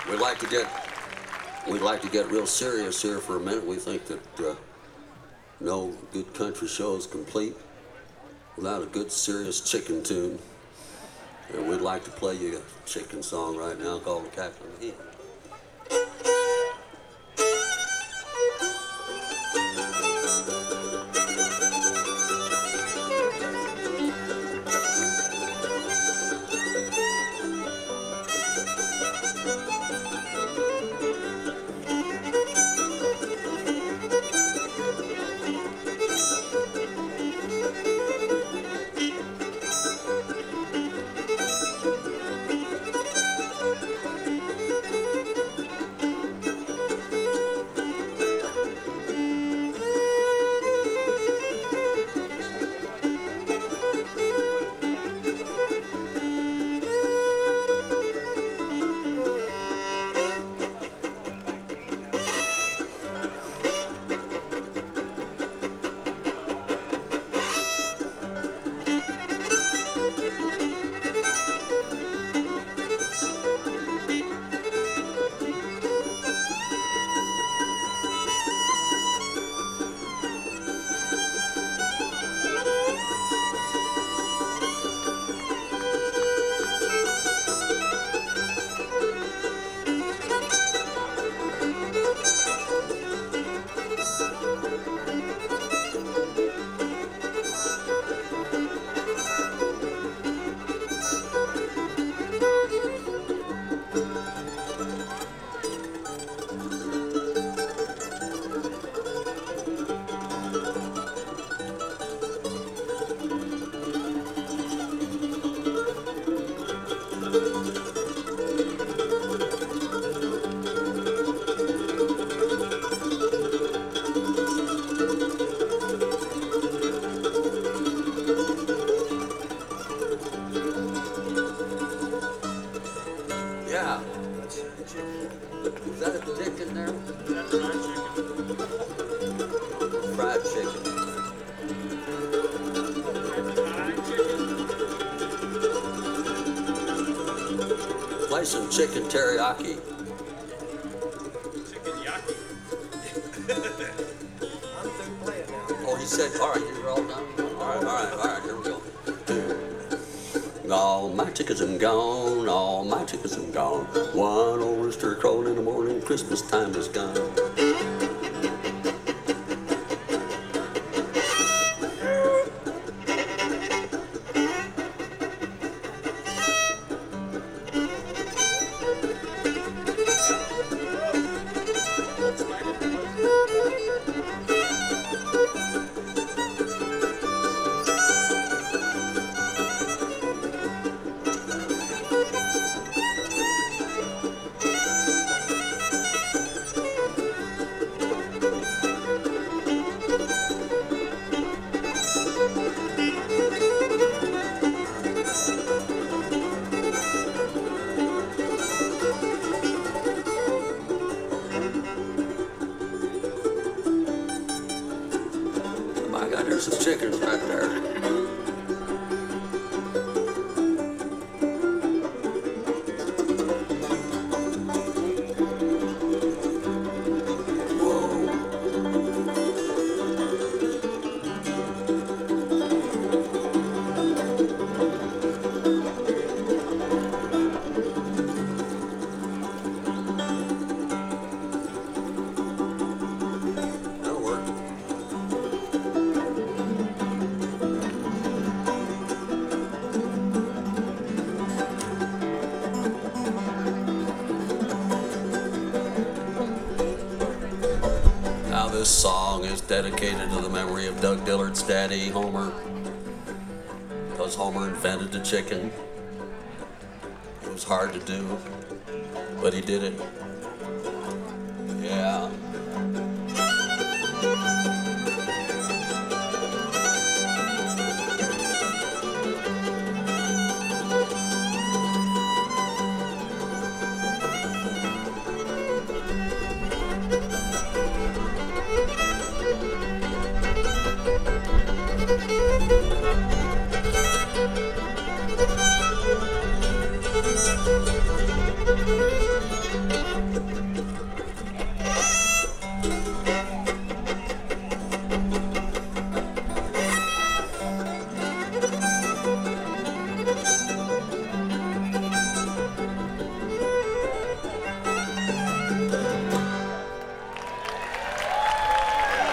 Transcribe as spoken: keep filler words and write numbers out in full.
We'd like to get we'd like to get real serious here for a minute. We think that uh, no good country show is complete without a good serious chicken tune. And we'd like to play you a chicken song right now called Cackling Hen. Yeah. Is that a chicken there? Fried chicken. Play some chicken teriyaki. Chicken yaki. I'm through playing now. Oh, he said, all right, you're all done? All right, all right, all right, here we go. All my chickens are gone, all my chickens are gone. One old rooster crowing in the morning, Christmas time is gone. My God, there's some chickens right there. That'll work. Now this song is dedicated to the memory of Doug Dillard's daddy, Homer, because Homer invented the chicken. It was hard to do, but he did it. Yeah.